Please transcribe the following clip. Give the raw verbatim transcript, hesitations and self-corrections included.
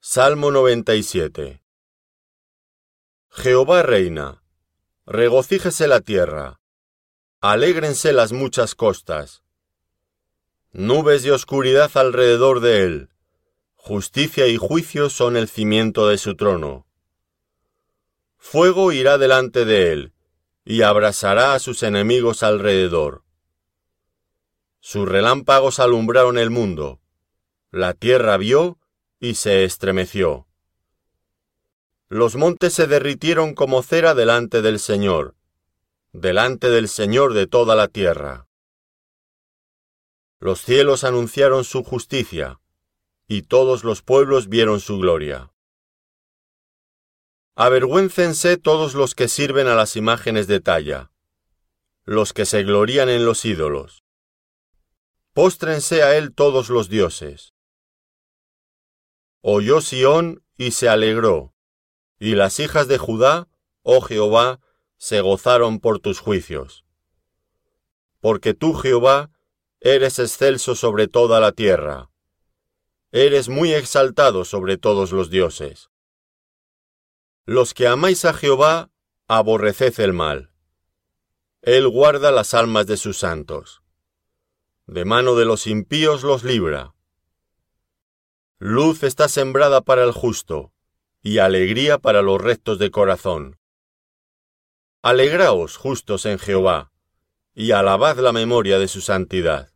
Salmo noventa y siete. Jehová reina, regocíjese la tierra, alégrense las muchas costas. Nubes de oscuridad alrededor de él, justicia y juicio son el cimiento de su trono. Fuego irá delante de él, y abrasará a sus enemigos alrededor. Sus relámpagos alumbraron el mundo, la tierra vio y se estremeció. Los montes se derritieron como cera delante del Señor, delante del Señor de toda la tierra. Los cielos anunciaron su justicia, y todos los pueblos vieron su gloria. Avergüéncense todos los que sirven a las imágenes de talla, los que se glorían en los ídolos. Póstrense a él todos los dioses. Oyó Sión y se alegró, y las hijas de Judá, oh Jehová, se gozaron por tus juicios. Porque tú, Jehová, eres excelso sobre toda la tierra. Eres muy exaltado sobre todos los dioses. Los que amáis a Jehová, aborreced el mal. Él guarda las almas de sus santos. De mano de los impíos los libra. Luz está sembrada para el justo, y alegría para los rectos de corazón. Alegraos, justos en Jehová, y alabad la memoria de su santidad.